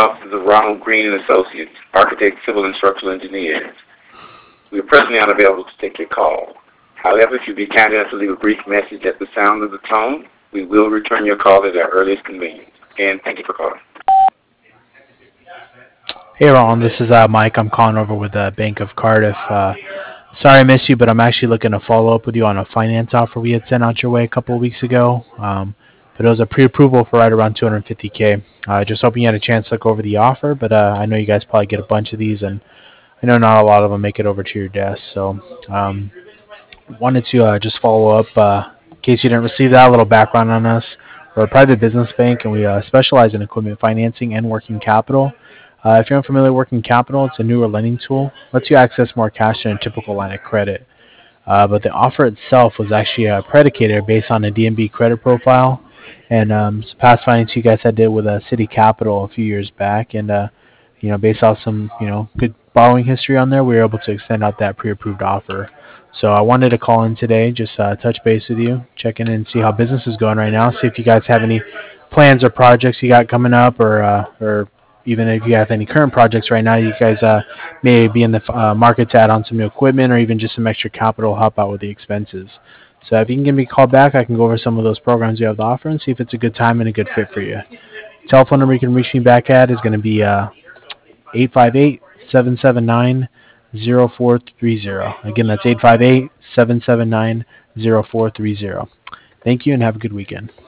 offices of Ronald Green and Associates, architects, civil and structural engineers. We are presently unavailable to take your call. However, if you'd be kind enough to leave a brief message at the sound of the tone, we will return your call at our earliest convenience. Again, thank you for calling. Hey, Ron, this is Mike. I'm calling over with Bank of Cardiff. Sorry I missed you, but I'm actually looking to follow up with you on a finance offer we had sent out your way a couple of weeks ago. But it was a pre-approval for right around 250K. Just hoping you had a chance to look over the offer, but I know you guys probably get a bunch of these, and I know not a lot of them make it over to your desk. So wanted to just follow up in case you didn't receive that. A little background on us. We're a private business bank, and we specialize in equipment financing and working capital. If you're unfamiliar with working capital, it's a newer lending tool. Lets you access more cash than a typical line of credit. But the offer itself was actually predicated based on a DNB credit profile and some past finance you guys had did with City Capital a few years back. And, based off some, good borrowing history on there, we were able to extend out that pre-approved offer. So I wanted to call in today, just touch base with you, check in and see how business is going right now, see if you guys have any plans or projects you got coming up, or even if you have any current projects right now, you guys may be in the market to add on some new equipment or even just some extra capital to help out with the expenses. So if you can give me a call back, I can go over some of those programs you have to offer and see if it's a good time and a good fit for you. Telephone number you can reach me back at is going to be 858-779-0430. Again, that's 858-779-0430. Thank you and have a good weekend.